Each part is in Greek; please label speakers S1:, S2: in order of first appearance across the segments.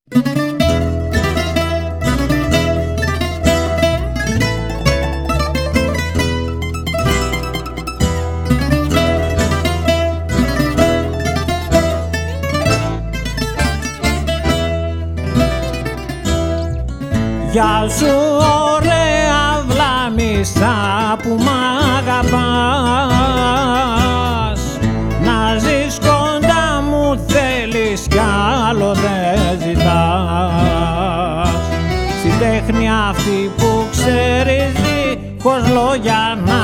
S1: Γεια σου ωραία βλάμισσα που μ' αγαπάς, να ζεις κοντά μου θέλεις κι άλλο δεν ζητάς. Στη τέχνη αυτή που ξέρεις δίχως λόγια να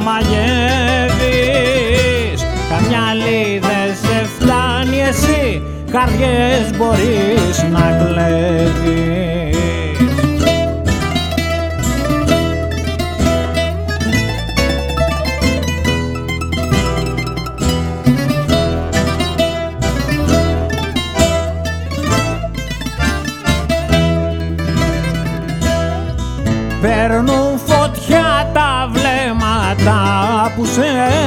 S1: μαγεύεις, καμιά άλλη δεν σε φτάνει εσύ, καρδιές μπορείς να κλέβεις. Παίρνουν φωτιά τα βλέμματα που σε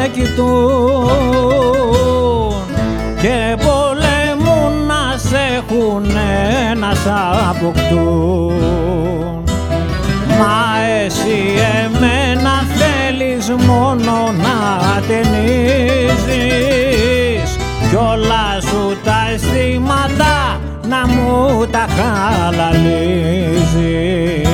S1: κοιτούν και πολεμούν να σε έχουνε να σ' αποκτούν. Μα εσύ εμένα θέλεις μόνο να ταινίζεις κι όλα σου τα αισθήματα να μου τα χαλαλίζεις.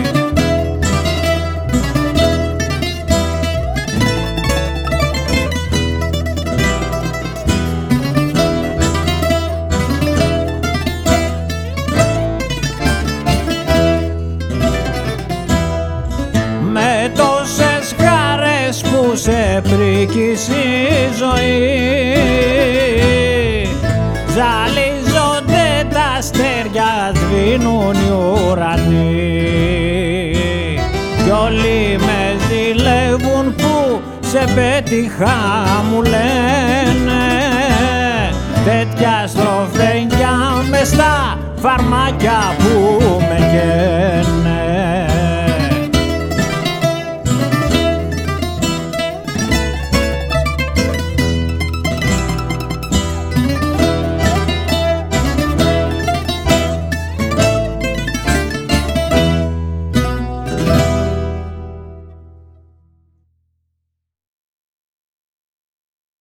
S1: Με τόσες χαρές που σε πρίκησε η ζωή, ζαλίζονται τα αστέρια, σβήνουν οι ουρανοί κι όλοι με ζηλεύουν που σε πέτυχα μου λένε, τέτοια στροφέγγια μες στα φαρμάκια που με καίνε.